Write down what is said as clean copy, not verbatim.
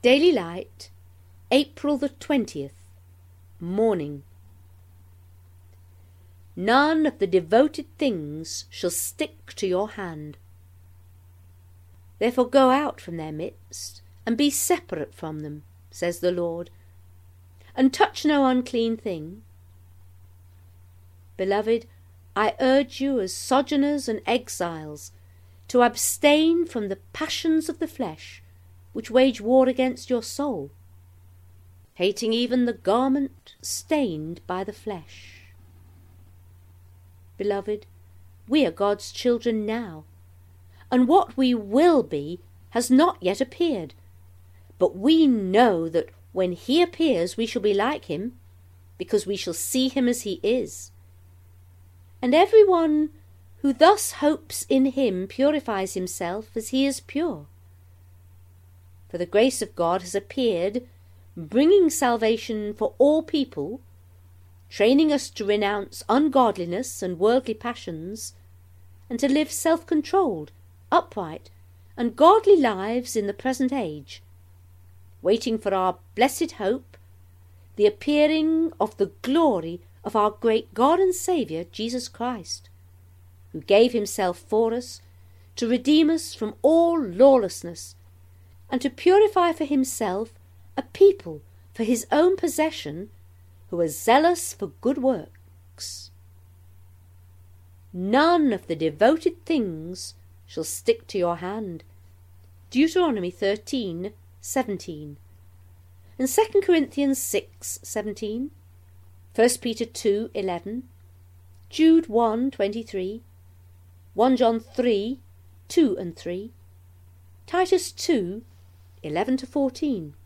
Daily Light, April the 20th, Morning. None of the devoted things shall stick to your hand. Therefore go out from their midst, and be separate from them, says the Lord, and touch no unclean thing. Beloved, I urge you as sojourners and exiles to abstain from the passions of the flesh, which wage war against your soul, hating even the garment stained by the flesh. Beloved, we are God's children now, and what we will be has not yet appeared, but we know that when he appears we shall be like him, because we shall see him as he is. And everyone who thus hopes in him purifies himself as he is pure. For the grace of God has appeared, bringing salvation for all people, training us to renounce ungodliness and worldly passions, and to live self-controlled, upright, and godly lives in the present age, waiting for our blessed hope, the appearing of the glory of our great God and Saviour, Jesus Christ, who gave himself for us to redeem us from all lawlessness, and to purify for himself a people for his own possession, who are zealous for good works. None of the devoted things shall stick to your hand. Deuteronomy 13:17, and 2 Corinthians 6:17, 1 Peter 2:11, Jude 1:23, 1 John 3:2 and 3, Titus 2:11-14.